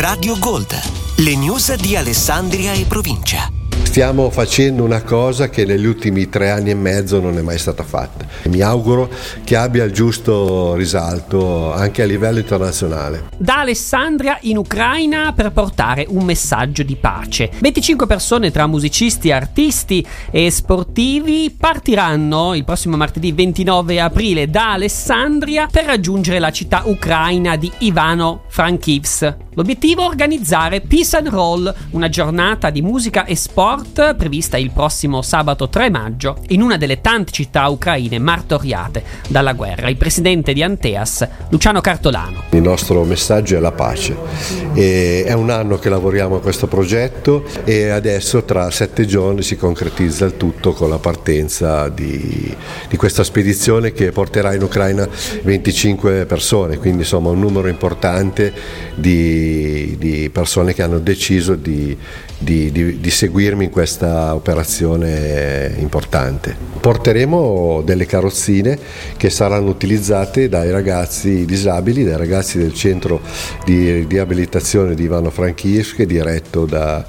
Radio Gold, le news di Alessandria e provincia. Stiamo facendo una cosa che negli ultimi 3 anni e mezzo non è mai stata fatta. Mi auguro che abbia il giusto risalto anche a livello internazionale. Da Alessandria in Ucraina per portare un messaggio di pace. 25 persone tra musicisti, artisti e sportivi partiranno il prossimo martedì 29 aprile da Alessandria per raggiungere la città ucraina di Ivano-Frankivsk. L'obiettivo è organizzare Peace and Roll, una giornata di musica e sport prevista il prossimo sabato 3 maggio in una delle tante città ucraine martoriate dalla guerra. Il presidente di Anteas, Luciano Cartolano. Il nostro messaggio è la pace. È un anno che lavoriamo a questo progetto e adesso tra 7 giorni si concretizza il tutto con la partenza di questa spedizione che porterà in Ucraina 25 persone, quindi insomma un numero importante di persone che hanno deciso di seguirmi in questa operazione importante. Porteremo delle carrozzine che saranno utilizzate dai ragazzi disabili, dai ragazzi del centro di riabilitazione di Ivano-Frankivsk, diretto da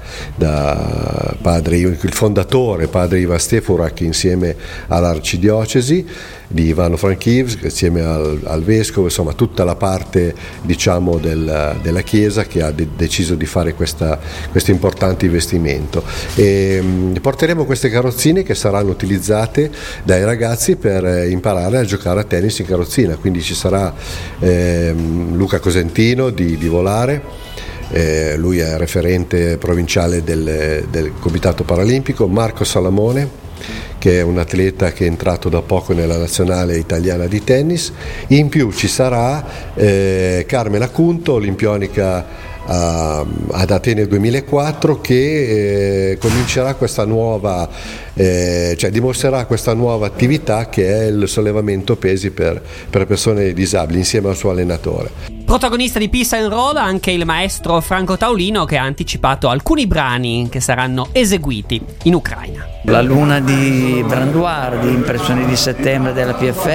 padre, il fondatore, padre Ivan Stefurak, insieme all'arcidiocesi di Ivano-Frankivsk, insieme al vescovo, insomma tutta la parte diciamo della chiesa che ha deciso di fare questo importante investimento. E porteremo queste carrozzine che saranno utilizzate dai ragazzi per imparare a giocare a tennis in carrozzina, quindi ci sarà Luca Cosentino di Volare. Lui è referente provinciale del Comitato Paralimpico, Marco Salamone, che è un atleta che è entrato da poco nella nazionale italiana di tennis. In più ci sarà Carmen Acunto, olimpionica ad Atene 2004, che comincerà questa nuova, dimostrerà questa nuova attività che è il sollevamento pesi per persone disabili insieme al suo allenatore. Protagonista di Peace and Roll anche il maestro Franco Taulino, che ha anticipato alcuni brani che saranno eseguiti in Ucraina. La luna di Branduardi, Impressioni di settembre della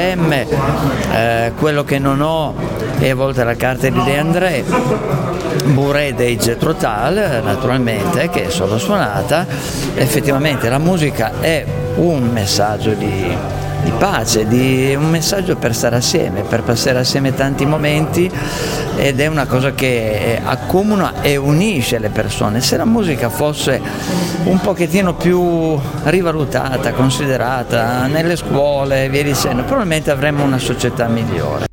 PFM, Quello che non ho e a volte la carta di De André, Bourrée dei Jethro Tull, naturalmente, che è solo suonata. Effettivamente la musica è un messaggio di pace, un messaggio per stare assieme, per passare assieme tanti momenti, ed è una cosa che accomuna e unisce le persone. Se la musica fosse un pochettino più rivalutata, considerata nelle scuole, via dicendo, probabilmente avremmo una società migliore.